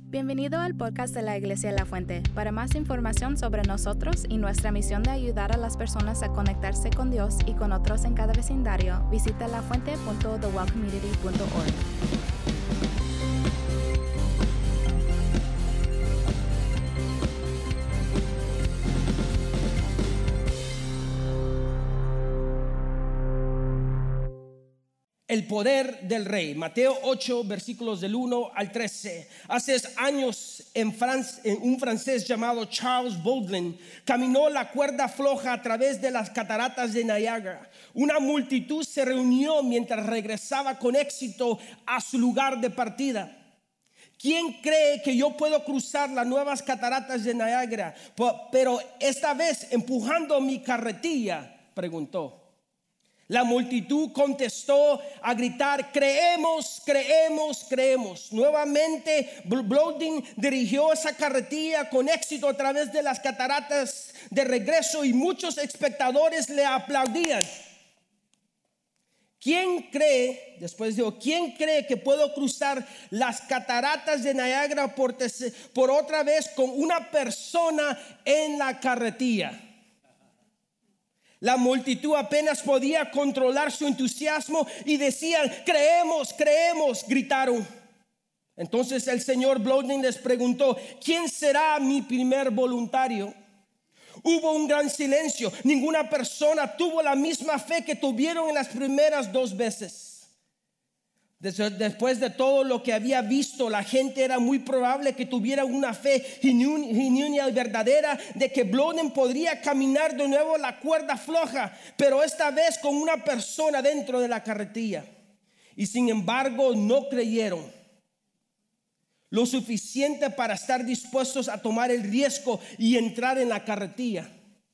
Bienvenido al podcast de la Iglesia La Fuente. Para más información sobre nosotros y nuestra misión de ayudar a las personas a conectarse con Dios y con otros en cada vecindario, visita lafuente.thewellcommunity.org. El poder del rey. Mateo 8, versículos del 1 al 13. Hace años un francés llamado Charles Baudelaire caminó la cuerda floja a través de las cataratas de Niágara. Una multitud se reunió mientras regresaba con éxito a su lugar de partida. ¿Quién cree que yo puedo cruzar las nuevas cataratas de Niágara, pero esta vez empujando mi carretilla?, preguntó. La multitud contestó a gritar: creemos, creemos, creemos. Nuevamente Baudelaire dirigió esa carretilla con éxito a través de las cataratas de regreso y muchos espectadores le aplaudían. ¿Quién cree que puedo cruzar las cataratas de Niágara por otra vez con una persona en la carretilla? La multitud apenas podía controlar su entusiasmo y decían: creemos, creemos, gritaron. Entonces el señor Baudelaire les preguntó: ¿quién será mi primer voluntario? Hubo un gran silencio. Ninguna persona tuvo la misma fe que tuvieron en las primeras dos veces. Después de todo lo que había visto, la gente era muy probable que tuviera una fe genuina y verdadera de que Baudelaire podría caminar de nuevo la cuerda floja, pero esta vez con una persona dentro de la carretilla. Y sin embargo no creyeron lo suficiente para estar dispuestos a tomar el riesgo y entrar en la carretilla.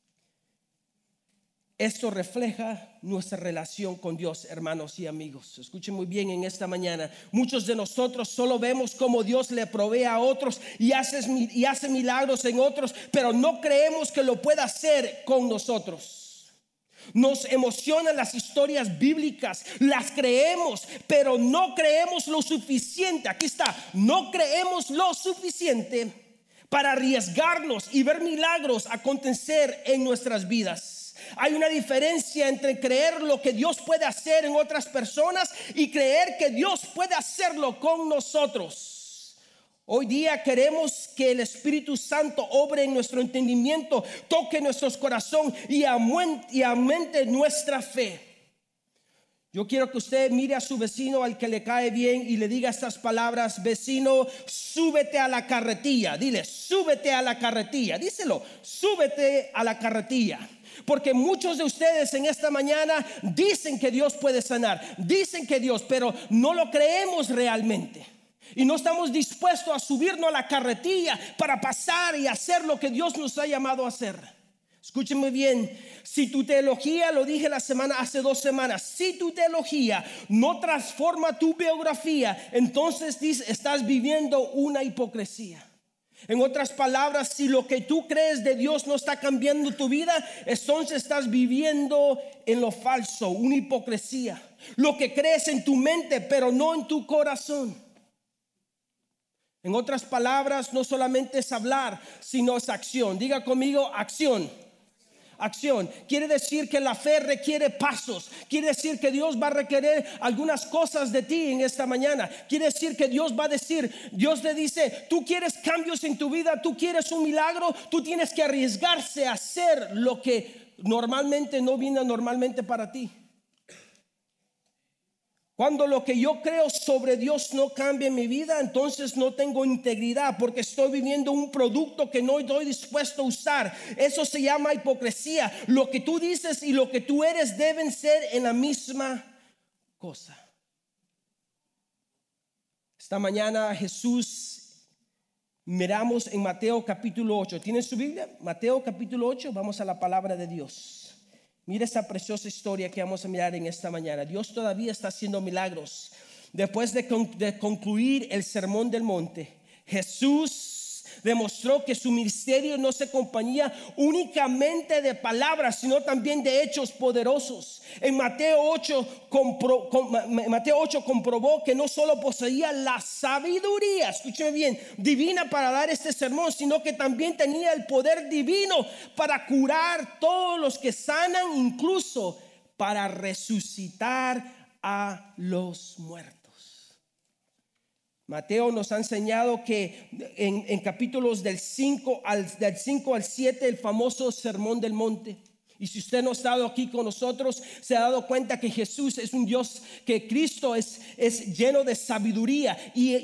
Esto refleja nuestra relación con Dios, hermanos y amigos. Escuchen muy bien en esta mañana. Muchos de nosotros solo vemos cómo Dios le provee a otros y hace milagros en otros, pero no creemos que lo pueda hacer con nosotros. Nos emocionan las historias bíblicas, las creemos, pero no creemos lo suficiente. Aquí está, no creemos lo suficiente para arriesgarnos y ver milagros acontecer en nuestras vidas. Hay una diferencia entre creer lo que Dios puede hacer en otras personas y creer que Dios puede hacerlo con nosotros. Hoy día queremos que el Espíritu Santo obre en nuestro entendimiento, toque nuestros corazones y aumente nuestra fe. Yo quiero que usted mire a su vecino al que le cae bien y le diga estas palabras: vecino, súbete a la carretilla. Dile: súbete a la carretilla. Díselo: súbete a la carretilla. Porque muchos de ustedes en esta mañana dicen que Dios puede sanar, dicen que Dios, pero no lo creemos realmente. Y no estamos dispuestos a subirnos a la carretilla para pasar y hacer lo que Dios nos ha llamado a hacer. Escúcheme bien, si tu teología, lo dije hace 2 semanas, si tu teología no transforma tu biografía, entonces estás viviendo una hipocresía. En otras palabras, si lo que tú crees de Dios no está cambiando tu vida, entonces estás viviendo en lo falso, una hipocresía. Lo que crees en tu mente, pero no en tu corazón. En otras palabras, no solamente es hablar, sino es acción. Diga conmigo: acción. Acción. Quiere decir que la fe requiere pasos. Quiere decir que Dios va a requerir algunas cosas de ti en esta mañana. Quiere decir que Dios va a decir, Dios le dice: tú quieres cambios en tu vida, tú quieres un milagro, tú tienes que arriesgarse a hacer lo que normalmente no viene normalmente para ti. Cuando lo que yo creo sobre Dios no cambia en mi vida, entonces no tengo integridad, porque estoy viviendo un producto que no estoy dispuesto a usar. Eso se llama hipocresía. Lo que tú dices y lo que tú eres deben ser en la misma cosa. Esta mañana Jesús miramos en Mateo capítulo 8. ¿Tienen su Biblia? Mateo capítulo 8, vamos a la palabra de Dios. Mira esa preciosa historia que vamos a mirar en esta mañana. Dios todavía está haciendo milagros. Después de concluir el sermón del monte, Jesús demostró que su ministerio no se acompañaba únicamente de palabras, sino también de hechos poderosos. En Mateo 8 comprobó que no solo poseía la sabiduría, escúcheme bien, divina para dar este sermón, sino que también tenía el poder divino para curar todos los que sanan, incluso para resucitar a los muertos. Mateo nos ha enseñado que en capítulos del 5 al 7, el famoso Sermón del Monte. Y si usted no ha estado aquí con nosotros, se ha dado cuenta que Jesús es un Dios, que Cristo es lleno de sabiduría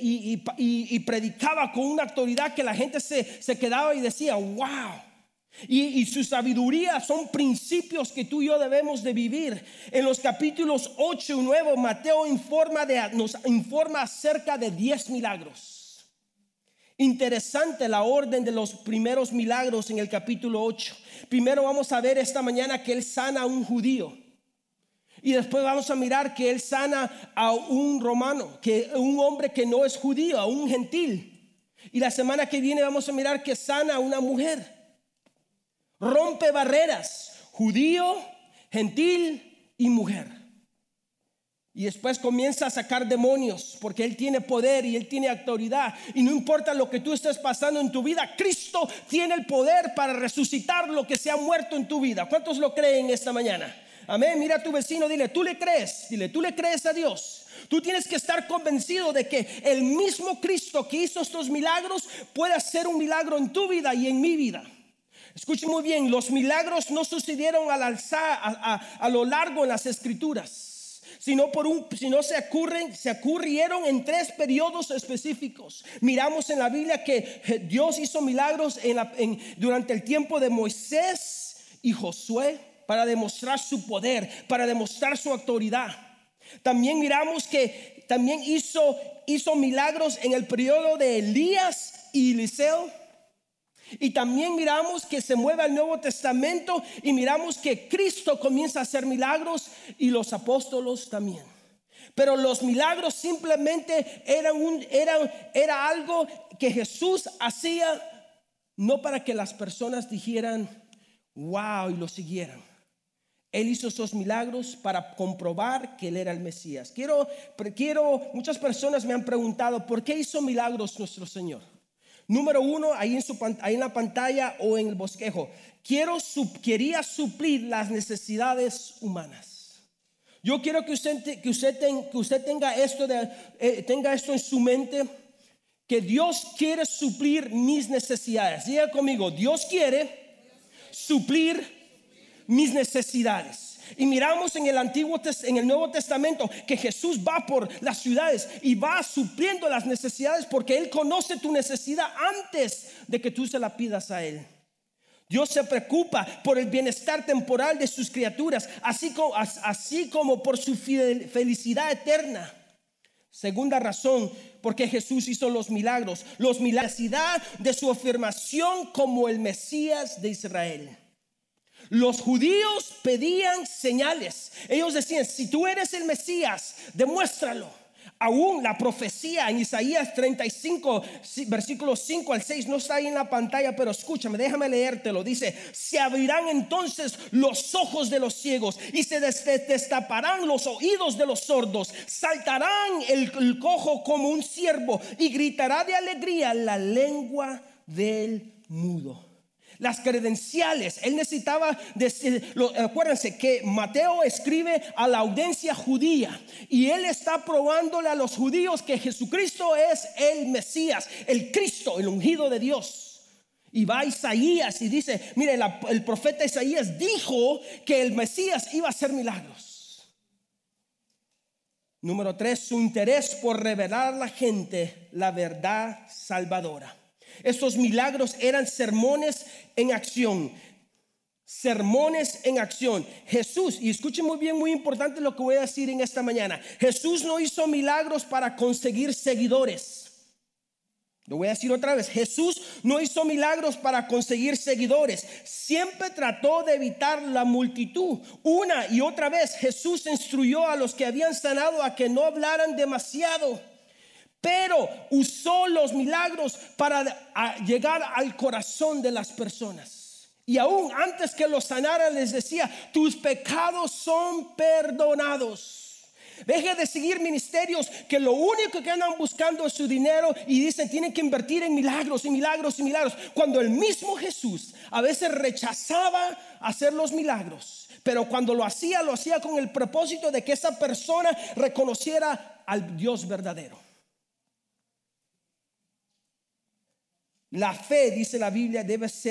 y predicaba con una autoridad que la gente se quedaba y decía, wow. Y su sabiduría son principios que tú y yo debemos de vivir. En los capítulos 8 y 9 Mateo nos informa acerca de 10 milagros. Interesante la orden de los primeros milagros en el capítulo 8. Primero vamos a ver esta mañana que él sana a un judío, y después vamos a mirar que él sana a un romano, un hombre que no es judío, a un gentil. Y la semana que viene vamos a mirar que sana a una mujer. Rompe barreras, judío, gentil y mujer. Y después comienza a sacar demonios, porque él tiene poder y él tiene autoridad. Y no importa lo que tú estés pasando en tu vida, Cristo tiene el poder para resucitar lo que se ha muerto en tu vida. ¿Cuántos lo creen esta mañana? Amén. Mira a tu vecino, dile, ¿tú le crees? Dile, ¿tú le crees a Dios? Tú tienes que estar convencido de que el mismo Cristo que hizo estos milagros puede hacer un milagro en tu vida y en mi vida. Escuchen muy bien, los milagros no sucedieron al alzar a lo largo en las escrituras, sino se ocurrieron en 3 periodos específicos. Miramos en la Biblia que Dios hizo milagros durante el tiempo de Moisés y Josué para demostrar su poder, para demostrar su autoridad. También miramos que también hizo milagros en el periodo de Elías y Eliseo. Y también miramos que se mueve al Nuevo Testamento y miramos que Cristo comienza a hacer milagros y los apóstolos también. Pero los milagros simplemente era algo que Jesús hacía, no para que las personas dijeran wow y lo siguieran. Él hizo esos milagros para comprobar que él era el Mesías. Muchas personas me han preguntado, ¿por qué hizo milagros nuestro Señor? Número 1, ahí en la pantalla o en el bosquejo, quería suplir las necesidades humanas. Yo quiero que usted tenga esto en su mente, que Dios quiere suplir mis necesidades. Diga conmigo, Dios quiere suplir mis necesidades. Y miramos en el Nuevo Testamento que Jesús va por las ciudades y va supliendo las necesidades, porque Él conoce tu necesidad antes de que tú se la pidas a Él. Dios se preocupa por el bienestar temporal de sus criaturas, así como por su felicidad eterna. Segunda razón por qué Jesús hizo los milagros, la necesidad de su afirmación como el Mesías de Israel. Los judíos pedían señales. Ellos decían, si tú eres el Mesías, demuéstralo. Aún la profecía en Isaías 35, versículos 5 al 6, no está ahí en la pantalla, pero escúchame, déjame leértelo. Dice, se abrirán entonces los ojos de los ciegos y se destaparán los oídos de los sordos. Saltarán el cojo como un ciervo y gritará de alegría la lengua del mudo. Las credenciales, él necesitaba decir, acuérdense que Mateo escribe a la audiencia judía y él está probándole a los judíos que Jesucristo es el Mesías, el Cristo, el ungido de Dios. Y va a Isaías y dice, mire, el profeta Isaías dijo que el Mesías iba a hacer milagros. Número 3, su interés por revelar a la gente la verdad salvadora. Estos milagros eran sermones en acción. Sermones en acción. Jesús, y escuchen muy bien, muy importante lo que voy a decir en esta mañana. Jesús no hizo milagros para conseguir seguidores. Lo voy a decir otra vez. Jesús no hizo milagros para conseguir seguidores. Siempre trató de evitar la multitud. Una y otra vez Jesús instruyó a los que habían sanado a que no hablaran demasiado. pero usó los milagros para llegar al corazón de las personas. Y aún antes que los sanara les decía: tus pecados son perdonados. Deje de seguir ministerios que lo único que andan buscando es su dinero y dicen tienen que invertir en milagros y milagros y milagros, cuando el mismo Jesús a veces rechazaba hacer los milagros, pero cuando lo hacía con el propósito de que esa persona reconociera al Dios verdadero. La fe, dice la Biblia,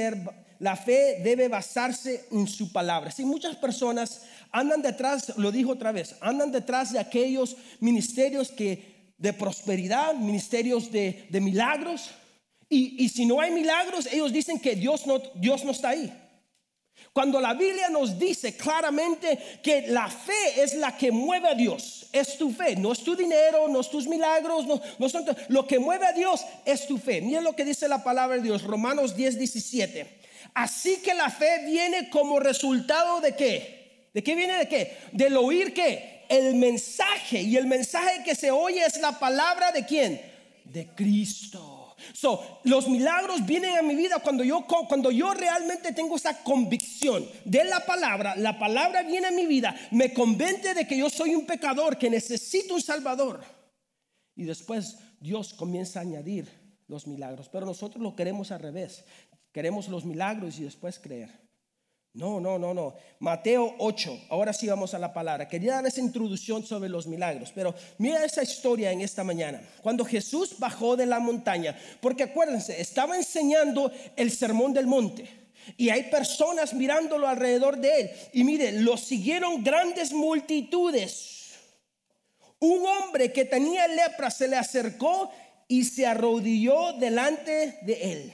la fe debe basarse en su palabra. Si muchas personas andan detrás, lo dijo otra vez, andan detrás de aquellos ministerios de prosperidad, ministerios de milagros, y si no hay milagros, ellos dicen que Dios no está ahí. Cuando la Biblia nos dice claramente que la fe es la que mueve a Dios, es tu fe, no es tu dinero, no es tus milagros, no son lo que mueve a Dios es tu fe. Miren lo que dice la palabra de Dios, Romanos 10:17. Así que la fe viene como resultado ¿de qué? ¿De qué viene? ¿De qué? Del oír ¿qué? El mensaje, y el mensaje que se oye es la palabra ¿de quién? De Cristo. Los milagros vienen a mi vida cuando yo realmente tengo esa convicción de la palabra viene a mi vida, me convence de que yo soy un pecador, que necesito un salvador, y después Dios comienza a añadir los milagros. Pero nosotros lo queremos al revés, queremos los milagros y después creer. No. Mateo 8, ahora sí vamos a la palabra. Quería dar esa introducción sobre los milagros, pero mira esa historia en esta mañana. Cuando Jesús bajó de la montaña, porque acuérdense, estaba enseñando el sermón del monte, y hay personas mirándolo alrededor de él. Y mire, lo siguieron grandes multitudes. Un hombre que tenía lepra se le acercó y se arrodilló delante de él.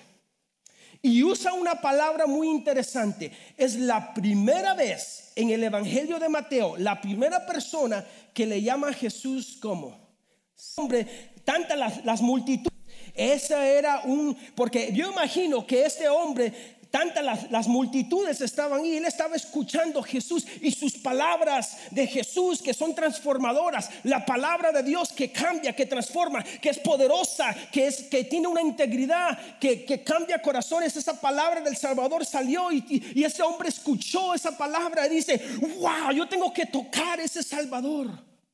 Y usa una palabra muy interesante. Es la primera vez en el Evangelio de Mateo, la primera persona que le llama a Jesús como hombre. Tantas las multitudes. Esa era porque yo imagino que este hombre, tantas las multitudes estaban ahí, él estaba escuchando a Jesús y sus palabras de Jesús que son transformadoras, la palabra de Dios que cambia, que transforma, que es poderosa, que tiene una integridad, que cambia corazones. Esa palabra del Salvador salió y ese hombre escuchó esa palabra y dice: wow, yo tengo que tocar ese Salvador.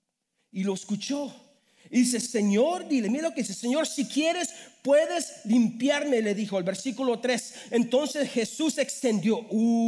Y lo escuchó. Y dice: Señor, dile, mira lo que dice: Señor, si quieres puedes limpiarme, le dijo el versículo 3. Entonces Jesús extendió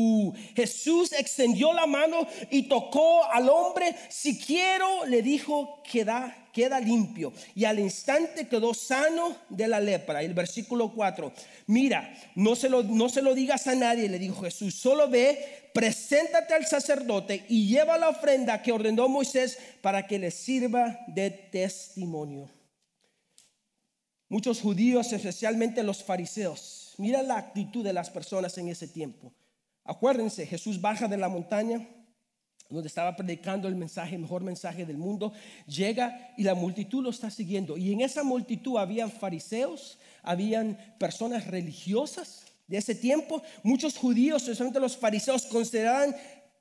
la mano y tocó al hombre. Si quiero, le dijo, queda limpio. Y al instante quedó sano de la lepra. El versículo 4. Mira, no se lo digas a nadie, le dijo Jesús. Solo ve, preséntate al sacerdote y lleva la ofrenda que ordenó Moisés para que le sirva de testimonio. Muchos judíos, especialmente los fariseos, mira la actitud de las personas en ese tiempo. Acuérdense, Jesús baja de la montaña donde estaba predicando el mejor mensaje del mundo, llega y la multitud lo está siguiendo. Y en esa multitud habían fariseos, habían personas religiosas de ese tiempo. Muchos judíos, especialmente los fariseos, consideraban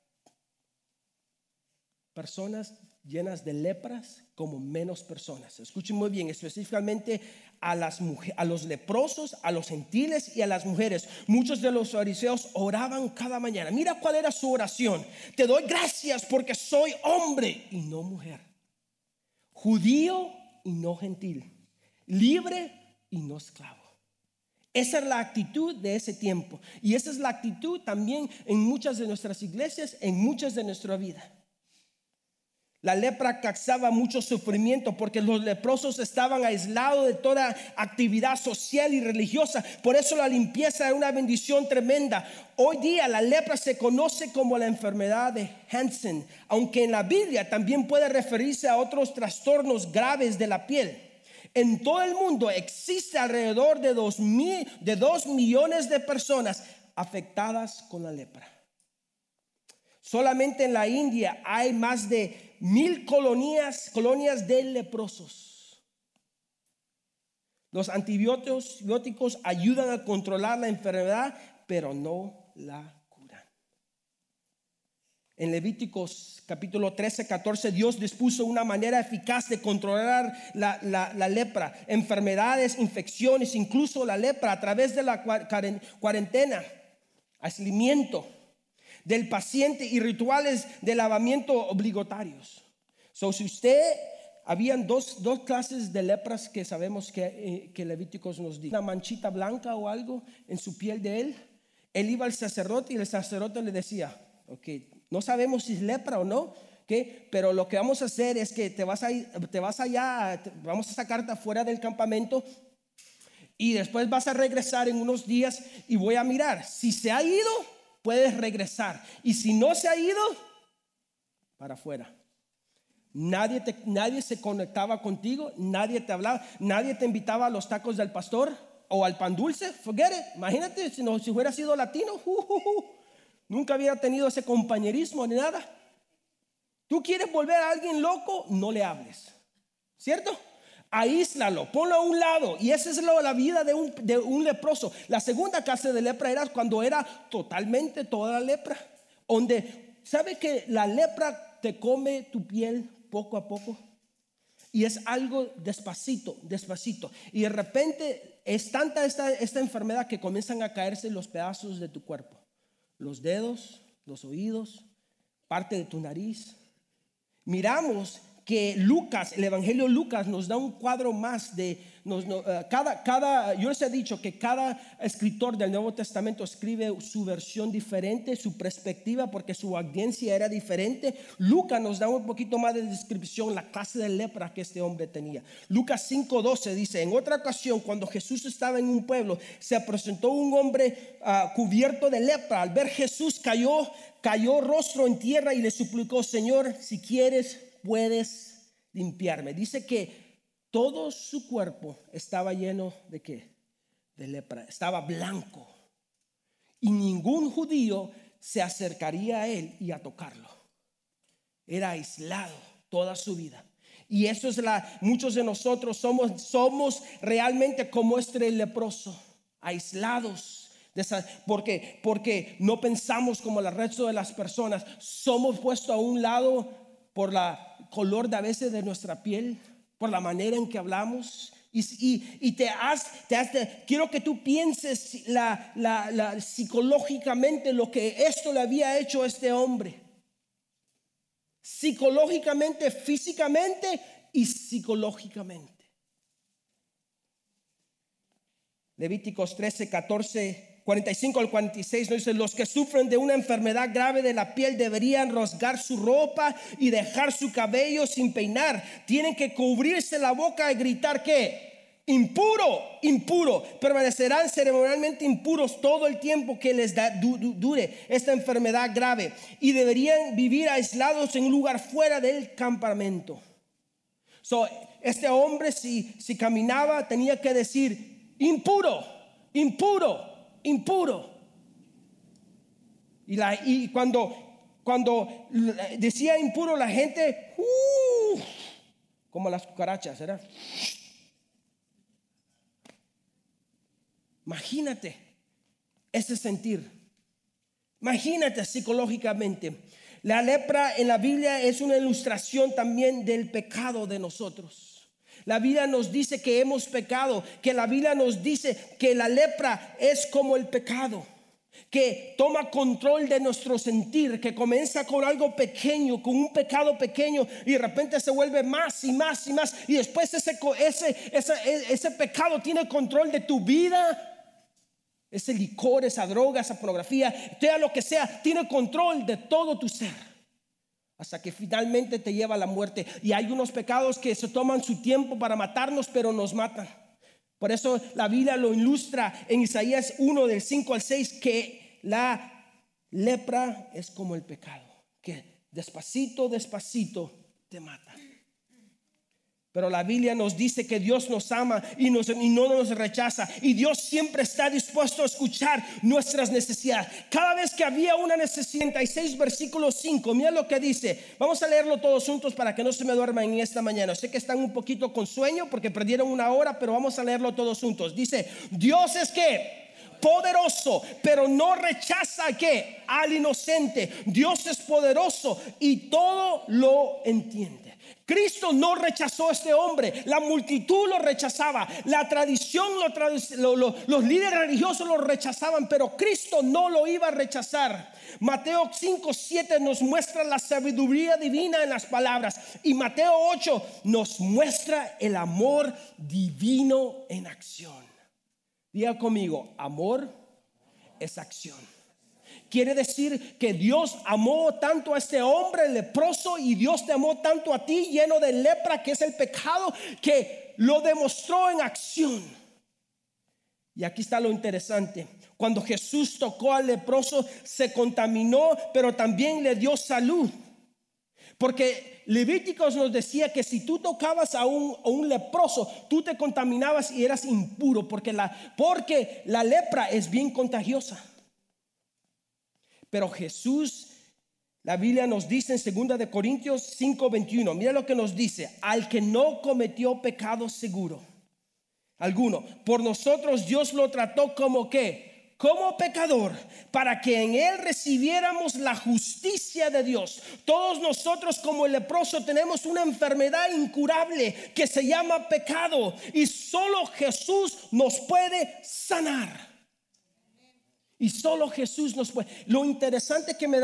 personas llenas de lepras como menos personas. Escuchen muy bien, específicamente a los leprosos, a los gentiles y a las mujeres. Muchos de los fariseos oraban cada mañana. Mira cuál era su oración: te doy gracias porque soy hombre y no mujer, judío y no gentil, libre y no esclavo. Esa es la actitud de ese tiempo, y esa es la actitud también en muchas de nuestras iglesias, en muchas de nuestra vida. La lepra causaba mucho sufrimiento porque los leprosos estaban aislados de toda actividad social y religiosa. Por eso la limpieza era una bendición tremenda. Hoy día la lepra se conoce como la enfermedad de Hansen, aunque en la Biblia también puede referirse a otros trastornos graves de la piel. En todo el mundo existe alrededor de 2 millones de personas afectadas con la lepra. Solamente en la India hay más de 1,000 colonias de leprosos. Los antibióticos ayudan a controlar la enfermedad, pero no la curan. En Levíticos capítulo 13, 14, Dios dispuso una manera eficaz de controlar la lepra, enfermedades, infecciones, incluso la lepra a través de la cuarentena, aislamiento del paciente y rituales de lavamiento obligatorios. Si usted, habían dos clases de lepras que sabemos que Levíticos nos dice. Una manchita blanca o algo en su piel de él iba al sacerdote y el sacerdote le decía, ok, no sabemos si es lepra o no, ¿okay? Pero lo que vamos a hacer es que te vas allá, vamos a sacarte afuera del campamento y después vas a regresar en unos días y voy a mirar. Si se ha ido, puedes regresar, y si no se ha ido, para afuera. Nadie se conectaba contigo, nadie te hablaba, nadie te invitaba a los tacos del pastor o al pan dulce. Forget it. Imagínate si hubiera sido latino, nunca hubiera tenido ese compañerismo ni nada. Tú quieres volver a alguien loco, no le hables, ¿cierto? Aíslalo, ponlo a un lado. Y esa es la vida de un leproso. La segunda clase de lepra era cuando era totalmente toda la lepra, donde sabe que la lepra te come tu piel poco a poco, y es algo despacito. Y de repente es tanta esta enfermedad que comienzan a caerse los pedazos de tu cuerpo, los dedos, los oídos, parte de tu nariz. Miramos que Lucas, el Evangelio de Lucas, nos da un cuadro más de yo les he dicho que cada escritor del Nuevo Testamento escribe su versión diferente, su perspectiva, porque su audiencia era diferente. Lucas nos da un poquito más de descripción, la clase de lepra que este hombre tenía. Lucas 5:12 dice: en otra ocasión, cuando Jesús estaba en un pueblo, se presentó un hombre cubierto de lepra. Al ver Jesús cayó rostro en tierra y le suplicó: Señor, si quieres, puedes limpiarme. Dice que todo su cuerpo estaba lleno de ¿qué? De lepra. Estaba blanco. Y ningún judío se acercaría a él y a tocarlo. Era aislado toda su vida. Y eso es muchos de nosotros somos realmente como este leproso, aislados. Porque no pensamos como el resto de las personas. Somos puestos a un lado por la color de a veces de nuestra piel, por la manera en que hablamos, y quiero que tú pienses psicológicamente lo que esto le había hecho a este hombre, psicológicamente, físicamente y psicológicamente. Levíticos 13, 14, 45 al 46 nos dice: los que sufren de una enfermedad grave de la piel deberían rasgar su ropa y dejar su cabello sin peinar. Tienen que cubrirse la boca y gritar ¿qué? Impuro, impuro. Permanecerán ceremonialmente impuros todo el tiempo que les dure esta enfermedad grave, y deberían vivir aislados en un lugar fuera del campamento. Este hombre si caminaba tenía que decir impuro, impuro, impuro. Y cuando decía impuro, la gente como las cucarachas, ¿verdad? Imagínate ese sentir. Imagínate psicológicamente. La lepra en la Biblia es una ilustración también del pecado de nosotros. La Biblia nos dice que hemos pecado, que la Biblia nos dice que la lepra es como el pecado, que toma control de nuestro sentir, que comienza con algo pequeño, con un pecado pequeño, y de repente se vuelve más y más y más, y después ese pecado tiene control de tu vida. Ese licor, esa droga, esa pornografía, sea lo que sea, tiene control de todo tu ser, hasta que finalmente te lleva a la muerte. Y hay unos pecados que se toman su tiempo para matarnos, pero nos matan. Por eso la Biblia lo ilustra en Isaías 1 del 5 al 6, que la lepra es como el pecado, que despacito, despacito te mata. Pero la Biblia nos dice que Dios nos ama y no nos rechaza, y Dios siempre está dispuesto a escuchar nuestras necesidades. Cada vez que había una necesidad, 36 versículo 5, mira lo que dice. Vamos a leerlo todos juntos para que no se me duerman en esta mañana. Sé que están un poquito con sueño porque perdieron una hora, pero vamos a leerlo todos juntos. Dice: Dios es que poderoso, pero no rechaza ¿qué? Al inocente. Dios es poderoso y todo lo entiende. Cristo no rechazó a este hombre, la multitud lo rechazaba, la tradición, los líderes religiosos lo rechazaban, pero Cristo no lo iba a rechazar. Mateo 5:7 nos muestra la sabiduría divina en las palabras, y Mateo 8 nos muestra el amor divino en acción. Diga conmigo, amor es acción. Quiere decir que Dios amó tanto a este hombre leproso, y Dios te amó tanto a ti lleno de lepra, que es el pecado, que lo demostró en acción. Y aquí está lo interesante. Cuando Jesús tocó al leproso, se contaminó, pero también le dio salud. Porque Levíticos nos decía que si tú tocabas a un leproso, tú te contaminabas y eras impuro, porque la lepra es bien contagiosa. Pero Jesús, la Biblia nos dice en 2 de Corintios 5:21, mira lo que nos dice: al que no cometió pecado seguro alguno, por nosotros Dios lo trató como ¿qué? Como pecador, para que en él recibiéramos la justicia de Dios. Todos nosotros, como el leproso, tenemos una enfermedad incurable que se llama pecado, y solo Jesús nos puede sanar. Y solo Jesús nos puede. Lo interesante que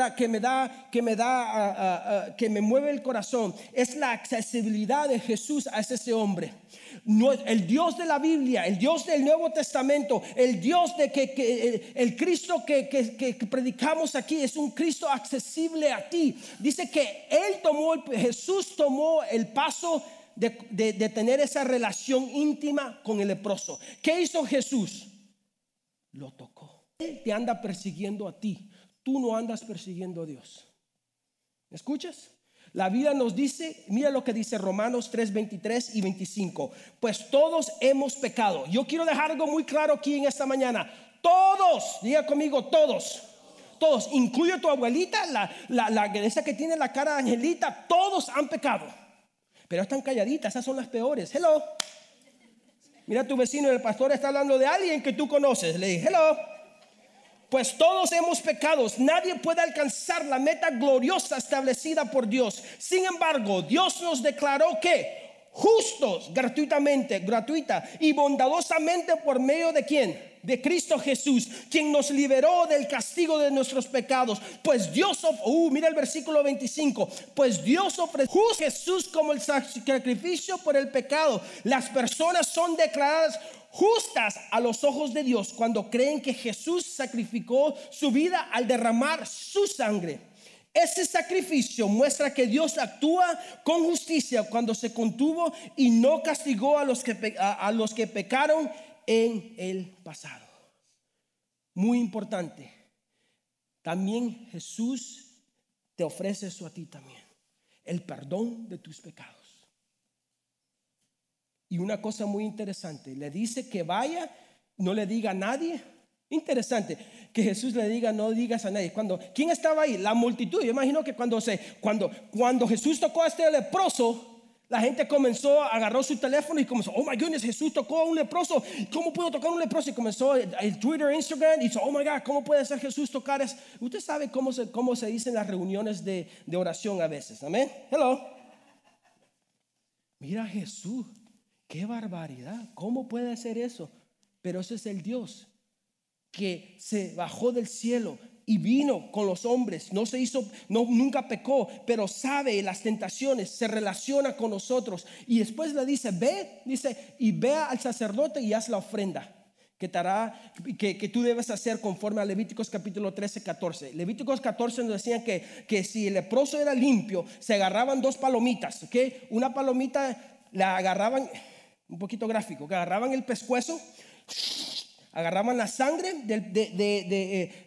me mueve el corazón es la accesibilidad de Jesús a ese hombre. No, el Dios de la Biblia, el Dios del Nuevo Testamento, el Dios el Cristo que predicamos aquí es un Cristo accesible a ti. Dice que Jesús tomó el paso de tener esa relación íntima con el leproso. ¿Qué hizo Jesús? Lo tocó. Él te anda persiguiendo a ti, tú no andas persiguiendo a Dios. ¿Me escuchas? La Biblia nos dice, mira lo que dice Romanos 3:23 y 25. Pues todos hemos pecado. Yo quiero dejar algo muy claro aquí en esta mañana. Todos, diga conmigo, todos, incluye tu abuelita, esa que tiene la cara de angelita. Todos han pecado, pero están calladitas, esas son las peores. Hello. Mira a tu vecino, el pastor está hablando de alguien que tú conoces. Le dije, hello. Pues todos hemos pecado, nadie puede alcanzar la meta gloriosa establecida por Dios. Sin embargo, Dios nos declaró que justos gratuita y bondadosamente por medio de ¿quién? De Cristo Jesús, quien nos liberó del castigo de nuestros pecados. Pues Dios, mira el versículo 25. Pues Dios ofreció a Jesús como el sacrificio por el pecado. Las personas son declaradas justas a los ojos de Dios cuando creen que Jesús sacrificó su vida al derramar su sangre. Ese sacrificio muestra que Dios actúa con justicia cuando se contuvo y no castigó a los que pecaron en el pasado. Muy importante. También Jesús te ofrece eso a ti también: el perdón de tus pecados. Y una cosa muy interesante, le dice que vaya, no le diga a nadie. Interesante que Jesús le diga, no digas a nadie. ¿Quién estaba ahí? La multitud. Yo imagino que cuando Jesús tocó a este leproso, la gente agarró su teléfono y comenzó, oh my goodness, Jesús tocó a un leproso. ¿Cómo puedo tocar a un leproso? Y comenzó el Twitter, Instagram, y dijo, oh my God, ¿cómo puede ser Jesús tocar eso? Usted sabe cómo se dice en las reuniones de oración a veces. Amén. Hello. Mira a Jesús. ¡Qué barbaridad! ¿Cómo puede hacer eso? Pero ese es el Dios que se bajó del cielo y vino con los hombres. Nunca pecó, pero sabe las tentaciones, se relaciona con nosotros. Y después le dice, ve al sacerdote y haz la ofrenda que tú debes hacer conforme a Levíticos capítulo 13-14. Levíticos 14 nos decían que si el leproso era limpio, se agarraban 2 palomitas. ¿Okay? Una palomita la agarraban, un poquito gráfico, que agarraban el pescuezo, agarraban la sangre de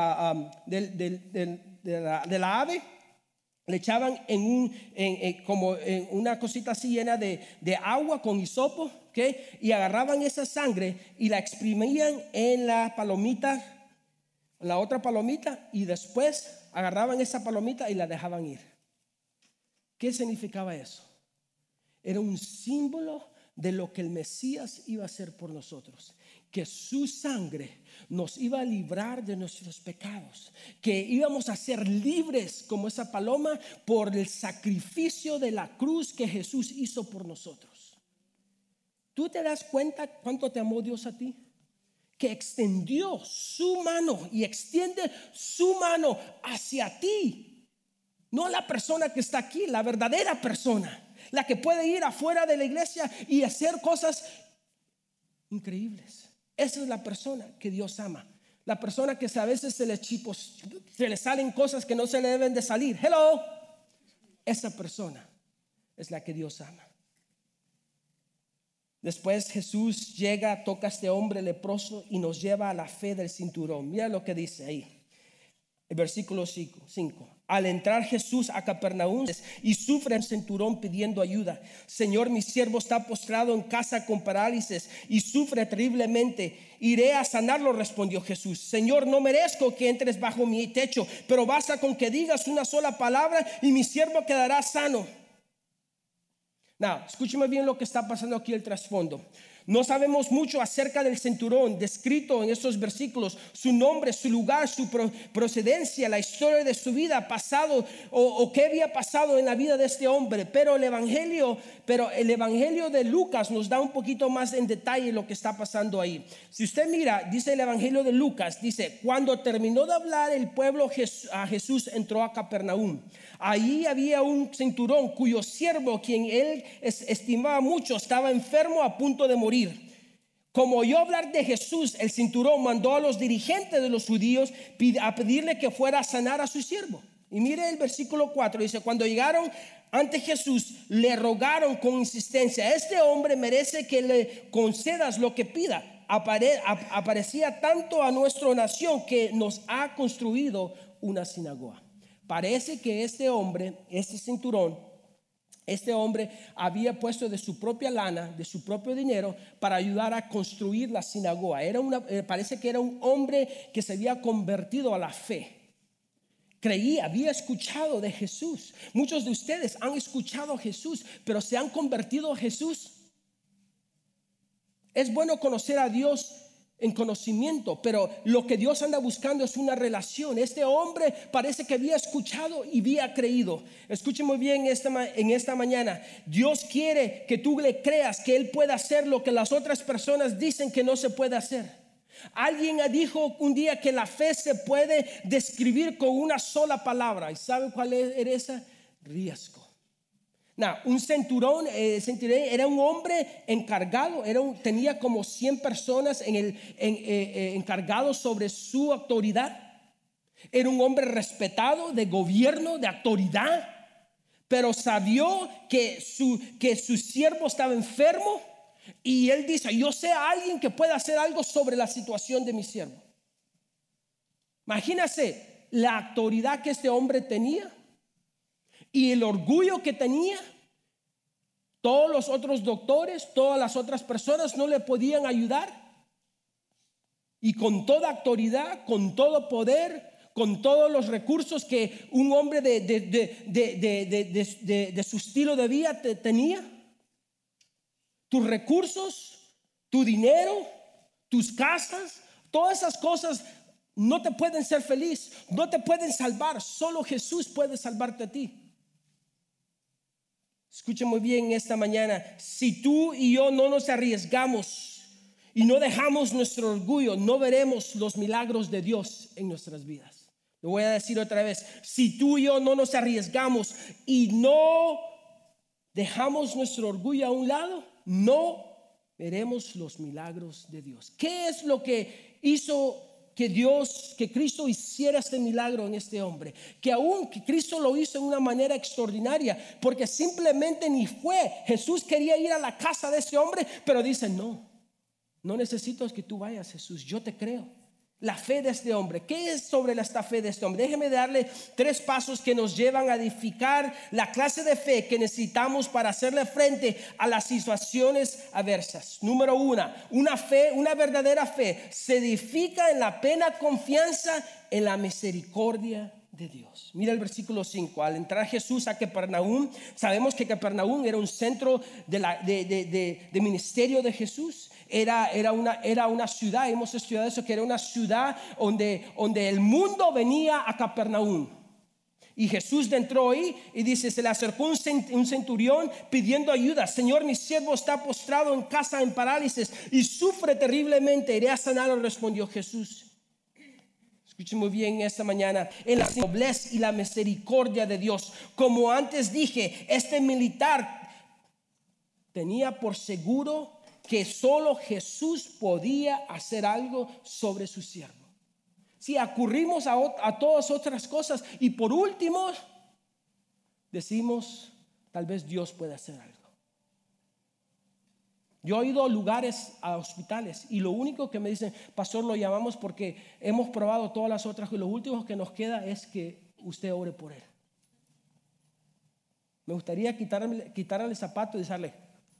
la ave, le echaban como en una cosita así llena de agua con hisopo, ¿okay? Y agarraban esa sangre y la exprimían en la palomita, la otra palomita, y después agarraban esa palomita y la dejaban ir. ¿Qué significaba eso? Era un símbolo de lo que el Mesías iba a hacer por nosotros, que su sangre nos iba a librar de nuestros pecados, que íbamos a ser libres como esa paloma por el sacrificio de la cruz que Jesús hizo por nosotros. ¿Tú te das cuenta cuánto te amó Dios a ti? Que extendió su mano y extiende su mano hacia ti. No la persona que está aquí, la verdadera persona, la que puede ir afuera de la iglesia y hacer cosas increíbles. Esa es la persona que Dios ama. La persona que a veces se le salen cosas que no se le deben de salir. Hello. Esa persona es la que Dios ama. Después Jesús llega, toca a este hombre leproso y nos lleva a la fe del cinturón. Mira lo que dice ahí. El versículo 5. Al entrar Jesús a Capernaum y sufre el centurión pidiendo ayuda. Señor, mi siervo está postrado en casa con parálisis y sufre terriblemente. Iré a sanarlo, respondió Jesús. Señor, no merezco que entres bajo mi techo, pero basta con que digas una sola palabra y mi siervo quedará sano. Now, escúcheme bien lo que está pasando aquí, el trasfondo. No sabemos mucho acerca del centurión descrito en estos versículos, su nombre, su lugar, su procedencia, la historia de su vida pasado o qué había pasado en la vida de este hombre, pero el evangelio de Lucas nos da un poquito más en detalle lo que está pasando ahí. Si usted mira, dice el evangelio de Lucas, dice, cuando terminó de hablar el pueblo a Jesús entró a Capernaum. Ahí había un centurión cuyo siervo, quien él estimaba mucho, estaba enfermo a punto de morir. Como oyó hablar de Jesús, el centurión mandó a los dirigentes de los judíos a pedirle que fuera a sanar a su siervo. Y mire el versículo 4, dice, cuando llegaron ante Jesús, le rogaron con insistencia, este hombre merece que le concedas lo que pida. Aparecía tanto a nuestra nación que nos ha construido una sinagoga. Parece que este hombre, este cinturón, este hombre había puesto de su propia lana, de su propio dinero, para ayudar a construir la sinagoga. Parece que era un hombre que se había convertido a la fe. Creía, había escuchado de Jesús. Muchos de ustedes han escuchado a Jesús, pero se han convertido a Jesús. Es bueno conocer a Dios en conocimiento, pero lo que Dios anda buscando es una relación. Este hombre parece que había escuchado y había creído. Escuche muy bien en esta mañana. Dios quiere que tú le creas que Él puede hacer lo que las otras personas dicen que no se puede hacer. Alguien dijo un día que la fe se puede describir con una sola palabra. ¿Y sabe cuál era esa? Riesgo. Un centurión era un hombre encargado, tenía como 100 personas encargados sobre su autoridad. Era un hombre respetado de gobierno, de autoridad, pero sabió que su siervo estaba enfermo y él dice, yo sé a alguien que pueda hacer algo sobre la situación de mi siervo. Imagínese la autoridad que este hombre tenía y el orgullo que tenía. Todos los otros doctores, todas las otras personas no le podían ayudar. Y con toda autoridad, con todo poder, con todos los recursos que un hombre de su estilo de vida tenía, tus recursos, tu dinero, tus casas, todas esas cosas no te pueden hacer feliz, no te pueden salvar. Solo Jesús puede salvarte a ti. Escuchen muy bien esta mañana. Si tú y yo no nos arriesgamos y no dejamos nuestro orgullo, no veremos los milagros de Dios en nuestras vidas. Lo voy a decir otra vez. Si tú y yo no nos arriesgamos y no dejamos nuestro orgullo a un lado, no veremos los milagros de Dios. ¿Qué es lo que hizo que Cristo hiciera este milagro en este hombre? Que aún que Cristo lo hizo de una manera extraordinaria, porque simplemente ni fue. Jesús quería ir a la casa de ese hombre, pero dice, no necesito que tú vayas, Jesús, yo te creo. La fe de este hombre. ¿Qué es sobre esta fe de este hombre? Déjeme darle 3 pasos que nos llevan a edificar la clase de fe que necesitamos para hacerle frente a las situaciones adversas. Número 1, una verdadera fe se edifica en la plena confianza en la misericordia de Dios. Mira el versículo 5. Al entrar Jesús a Capernaum, sabemos que Capernaum era un centro de ministerio de Jesús. era una ciudad, hemos estudiado eso, que era una ciudad donde el mundo venía a Capernaum. Y Jesús entró ahí y dice, se le acercó un centurión pidiendo ayuda. Señor, mi siervo está postrado en casa en parálisis y sufre terriblemente. Iré a sanarlo, respondió Jesús. Escuchen muy bien esta mañana. En la nobleza y la misericordia de Dios. Como antes dije, este militar tenía por seguro que solo Jesús podía hacer algo sobre su siervo. Si acurrimos a todas otras cosas y por último decimos, tal vez Dios puede hacer algo. Yo he ido a lugares, a hospitales, y lo único que me dicen, pastor, lo llamamos porque hemos probado todas las otras y lo último que nos queda es que usted ore por él. Me gustaría quitarle el zapato y decirle,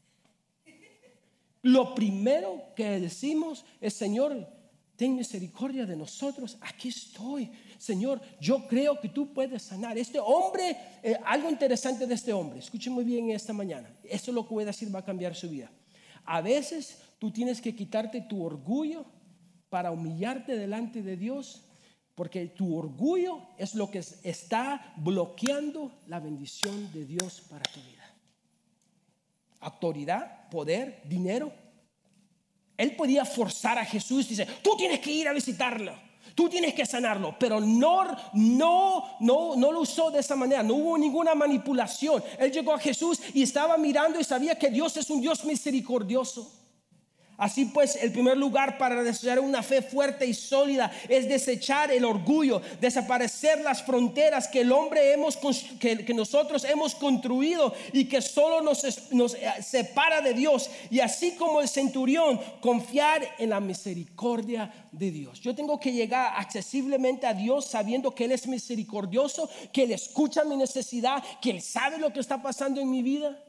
lo primero que decimos es, Señor, ten misericordia de nosotros, aquí estoy. Señor, yo creo que tú puedes sanar. Este hombre, algo interesante de este hombre, escuchen muy bien esta mañana, esto es lo que voy a decir, va a cambiar su vida. A veces tú tienes que quitarte tu orgullo para humillarte delante de Dios, porque tu orgullo es lo que está bloqueando la bendición de Dios para tu vida. Autoridad, poder, dinero. Él podía forzar a Jesús, dice, tú tienes que ir a visitarlo, tú tienes que sanarlo, pero no lo usó de esa manera, no hubo ninguna manipulación. Él llegó a Jesús y estaba mirando y sabía que Dios es un Dios misericordioso. Así pues, el primer lugar para desarrollar una fe fuerte y sólida es desechar el orgullo, desaparecer las fronteras que el hombre que nosotros hemos construido y que solo nos separa de Dios. Y así como el centurión, confiar en la misericordia de Dios. Yo tengo que llegar accesiblemente a Dios sabiendo que Él es misericordioso, que Él escucha mi necesidad, que Él sabe lo que está pasando en mi vida.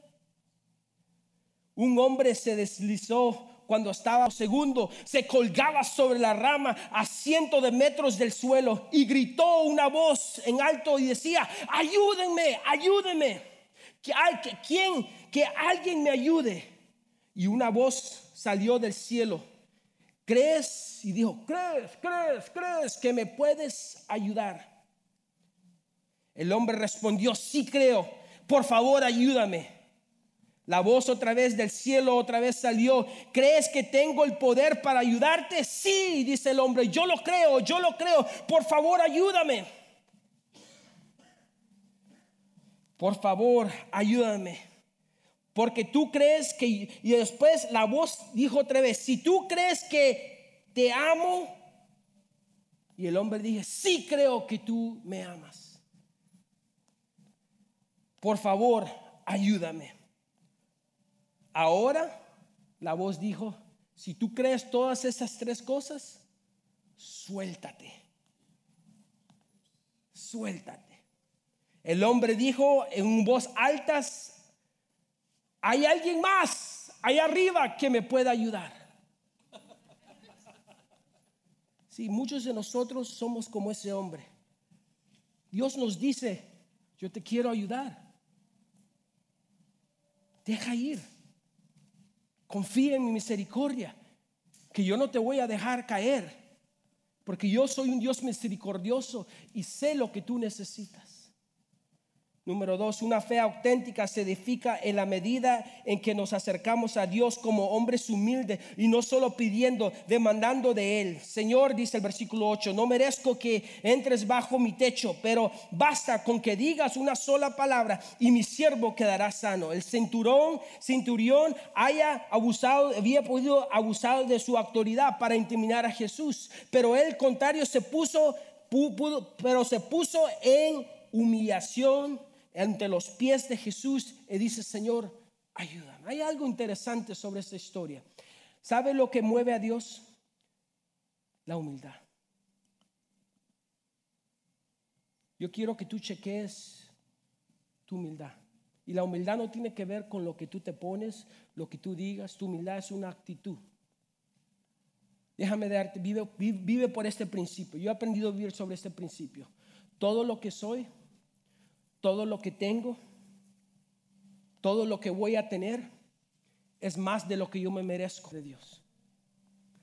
Un hombre se deslizó cuando estaba segundo, se colgaba sobre la rama a cientos de metros del suelo y gritó una voz en alto y decía, ayúdenme, ayúdenme, que alguien me ayude. Y una voz salió del cielo, ¿crees? Y dijo, ¿crees que me puedes ayudar? El hombre respondió, sí creo, por favor ayúdame. La voz otra vez del cielo otra vez salió. ¿Crees que tengo el poder para ayudarte? Sí, dice el hombre, yo lo creo, por favor ayúdame. Por favor ayúdame. Porque tú crees que... Y después la voz dijo otra vez, si tú crees que te amo. Y el hombre dijo, sí creo que tú me amas. Por favor ayúdame. Ahora la voz dijo, si tú crees todas esas tres cosas, suéltate. El hombre dijo en voz alta, hay alguien más allá arriba que me pueda ayudar. Sí, muchos de nosotros somos como ese hombre. Dios nos dice, yo te quiero ayudar. Deja ir. Confía en mi misericordia, que yo no te voy a dejar caer, porque yo soy un Dios misericordioso y sé lo que tú necesitas. Número 2, una fe auténtica se edifica en la medida en que nos acercamos a Dios como hombres humildes y no solo pidiendo, demandando de Él. Señor, dice el versículo 8, no merezco que entres bajo mi techo, pero basta con que digas una sola palabra y mi siervo quedará sano. El centurión había podido abusar de su autoridad para intimidar a Jesús, pero él contrario se puso en humillación ante los pies de Jesús y dice, Señor, ayúdame. Hay algo interesante sobre esta historia. ¿Sabe lo que mueve a Dios? La humildad. Yo quiero que tú cheques tu humildad. Y la humildad no tiene que ver con lo que tú te pones, lo que tú digas. Tu humildad es una actitud. Déjame darte, vive por este principio. Yo he aprendido a vivir sobre este principio. Todo lo que soy, todo lo que tengo, todo lo que voy a tener es más de lo que yo me merezco de Dios.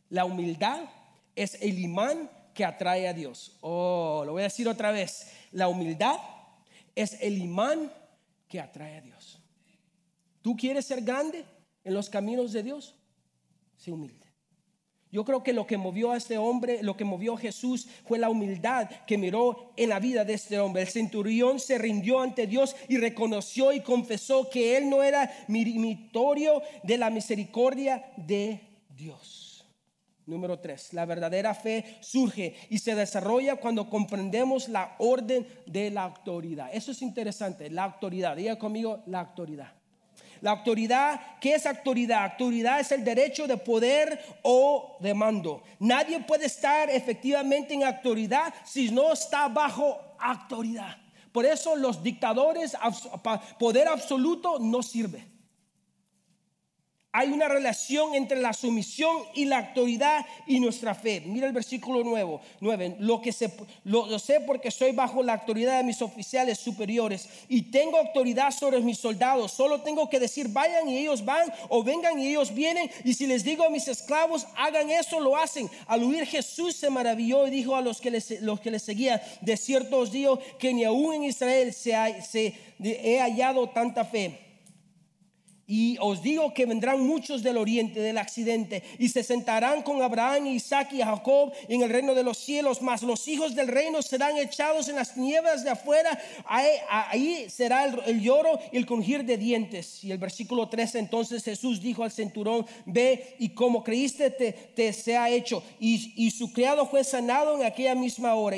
La humildad es el imán que atrae a Dios. Lo voy a decir otra vez. La humildad es el imán que atrae a Dios. ¿Tú quieres ser grande en los caminos de Dios? Sé humilde. Yo creo que lo que movió a este hombre, lo que movió a Jesús, fue la humildad que miró en la vida de este hombre. El centurión se rindió ante Dios y reconoció y confesó que él no era meritorio de la misericordia de Dios. Número 3, la verdadera fe surge y se desarrolla cuando comprendemos la orden de la autoridad. Eso es interesante, la autoridad. Diga conmigo, la autoridad. La autoridad, ¿qué es autoridad? Autoridad es el derecho de poder o de mando. Nadie puede estar efectivamente en autoridad si no está bajo autoridad. Por eso los dictadores, poder absoluto no sirve. Hay una relación entre la sumisión y la autoridad y nuestra fe. Mira el versículo 9. Lo sé porque soy bajo la autoridad de mis oficiales superiores y tengo autoridad sobre mis soldados. Solo tengo que decir vayan y ellos van, o vengan y ellos vienen. Y si les digo a mis esclavos hagan eso, lo hacen. Al oír Jesús se maravilló y dijo a los que le seguían: de cierto os digo que ni aún en Israel he hallado tanta fe. Y os digo que vendrán muchos del oriente, del occidente, y se sentarán con Abraham, Isaac y Jacob en el reino de los cielos. Mas los hijos del reino serán echados en las tinieblas de afuera. Ahí será el lloro y el crujir de dientes. Y el versículo 13, entonces Jesús dijo al centurión: ve y como creíste te sea hecho. Y su criado fue sanado en aquella misma hora.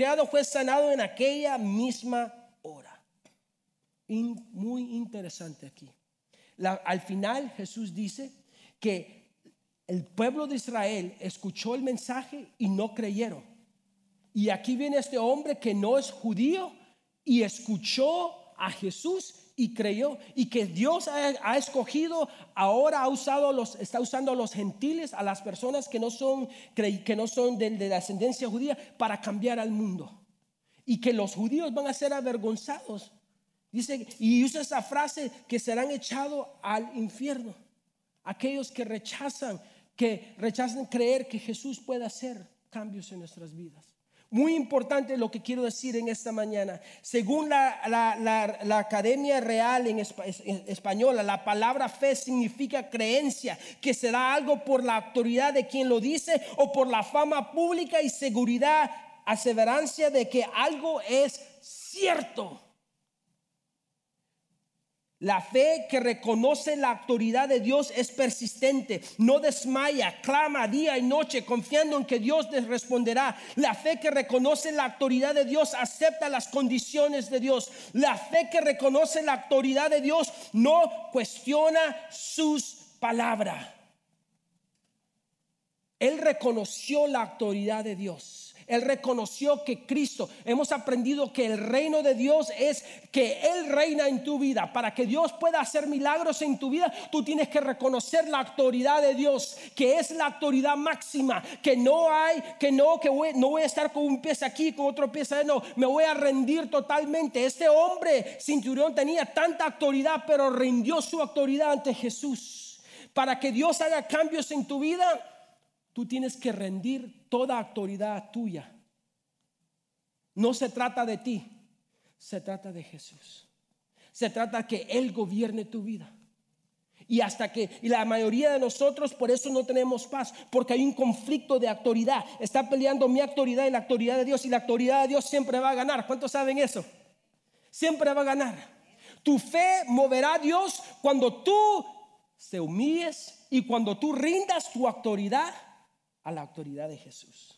Muy interesante aquí. Al final Jesús dice que el pueblo de Israel escuchó el mensaje y no creyeron. Y aquí viene este hombre que no es judío y escuchó a Jesús y creyó. Y que Dios ha escogido, ahora está usando a los gentiles, a las personas que no son de la ascendencia judía, para cambiar al mundo. Y que los judíos van a ser avergonzados. Dice, y usa esa frase, que serán echados al infierno. Aquellos que rechazan creer que Jesús puede hacer cambios en nuestras vidas. Muy importante lo que quiero decir en esta mañana. Según la Academia Real en española, la palabra fe significa creencia, que se da algo por la autoridad de quien lo dice o por la fama pública y seguridad, aseverancia de que algo es cierto. La fe que reconoce la autoridad de Dios es persistente, no desmaya, clama día y noche confiando en que Dios les responderá. La fe que reconoce la autoridad de Dios acepta las condiciones de Dios. La fe que reconoce la autoridad de Dios no cuestiona sus palabras. Él reconoció la autoridad de Dios. Él reconoció que Cristo, hemos aprendido que el reino de Dios es que Él reina en tu vida. Para que Dios pueda hacer milagros en tu vida, tú tienes que reconocer la autoridad de Dios, que es la autoridad máxima, que no voy a estar con un pie aquí, con otro pie allá, no, me voy a rendir totalmente. Este hombre centurión tenía tanta autoridad, pero rindió su autoridad ante Jesús. Para que Dios haga cambios en tu vida, tú tienes que rendir toda autoridad tuya. No se trata de ti, se trata de Jesús. Se trata de que Él gobierne tu vida. Y la mayoría de nosotros por eso no tenemos paz, porque hay un conflicto de autoridad. Está peleando mi autoridad y la autoridad de Dios, y la autoridad de Dios siempre va a ganar. ¿Cuántos saben eso? Siempre va a ganar. Tu fe moverá a Dios cuando tú te humilles y cuando tú rindas tu autoridad a la autoridad de Jesús.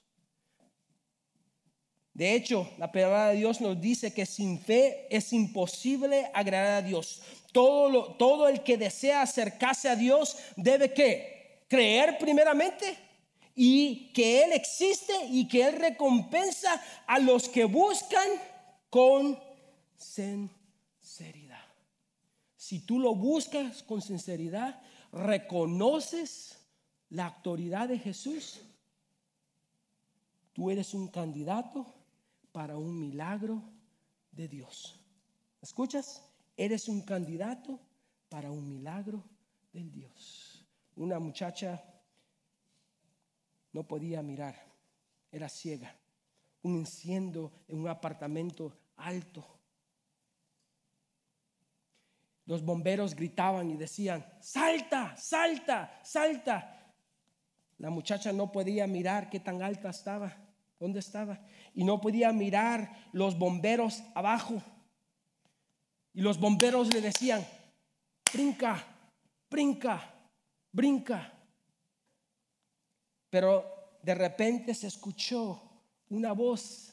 De hecho, la palabra de Dios nos dice que sin fe es imposible agradar a Dios. Todo el que desea acercarse a Dios debe ¿qué? Creer primeramente y que Él existe y que Él recompensa a los que buscan con sinceridad. Si tú lo buscas con sinceridad, reconoces la autoridad de Jesús, tú eres un candidato para un milagro de Dios. ¿Escuchas? Eres un candidato para un milagro del Dios. Una muchacha no podía mirar, era ciega. Un incendio en un apartamento alto. Los bomberos gritaban y decían: salta, salta, salta. La muchacha no podía mirar qué tan alta estaba, dónde estaba, y no podía mirar los bomberos abajo. Y los bomberos le decían: brinca, brinca, brinca. Pero de repente se escuchó una voz,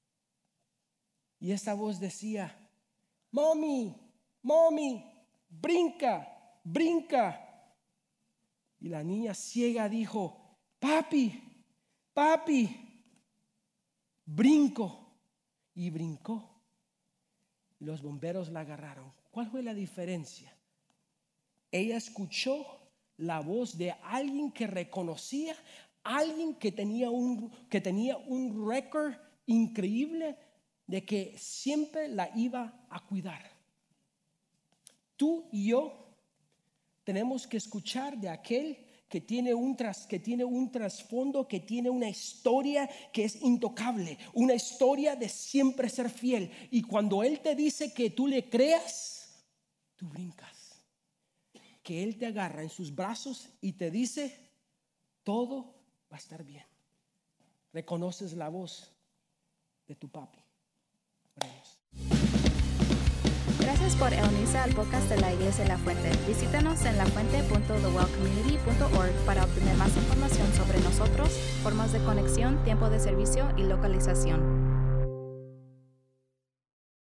y esa voz decía: mami, mami, brinca, brinca. Y la niña ciega dijo: papi, papi, brinco. Y brincó. Los bomberos la agarraron. ¿Cuál fue la diferencia? Ella escuchó la voz de alguien que reconocía, alguien que tenía un récord increíble de que siempre la iba a cuidar. Tú y yo tenemos que escuchar de aquel que tiene un trasfondo, que tiene una historia que es intocable, una historia de siempre ser fiel. Y cuando Él te dice que tú le creas, tú brincas. Que Él te agarra en sus brazos y te dice: todo va a estar bien. Reconoces la voz de tu papi. Oremos. Gracias por unirse al podcast de la Iglesia La Fuente. Visítanos en lafuente.thewellcommunity.org para obtener más información sobre nosotros, formas de conexión, tiempo de servicio y localización.